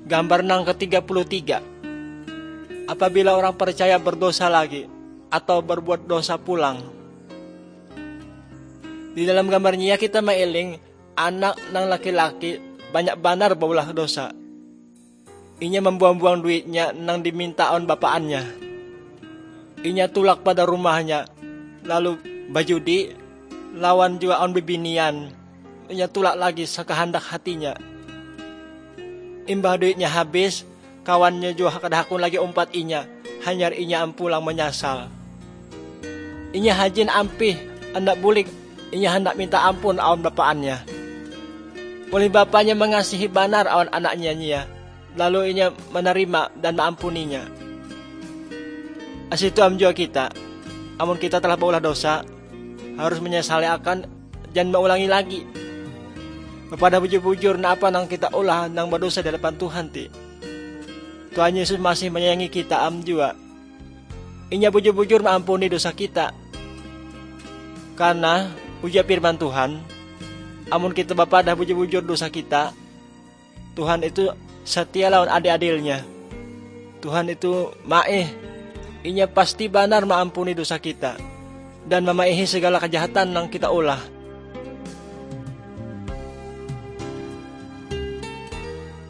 Gambar nang ke-33. Apabila orang percaya berdosa lagi atau berbuat dosa pulang. Di dalam gambarnya kita mailing anak nang laki-laki banyak banar baulah dosa. Inya membuang-buang duitnya nang diminta on bapaannya. Inya tulak pada rumahnya, lalu bajudi, lawan juga on bibinian. Inya tulak lagi sekehendak hatinya. Imbah duitnya habis, kawannya juga kadahakun lagi umpat inya, hanyar inya pulang menyasal. Inya hajin ampih, hendak bulik, inya hendak minta ampun awan bapaannya. Oleh bapaknya mengasihi banar awan anaknya nya, lalu inya menerima dan mengampuninya. Asitu juga kita, amun kita telah baulah dosa, harus menyesali akan dan mengulangi lagi. Kepada bujur-bujur na apa nang kita ulah nang berdosa di hadapan Tuhan ti. Tuhan Yesus masih menyayangi kita juga. Inya bujur-bujur mengampuni dosa kita. Karena ujar firman Tuhan, amun kita Bapa dah bujur-bujur dosa kita, Tuhan itu setia lawan adil-adilnya. Tuhan itu maeh, inya pasti benar mengampuni dosa kita dan memaihi segala kejahatan yang kita ulah.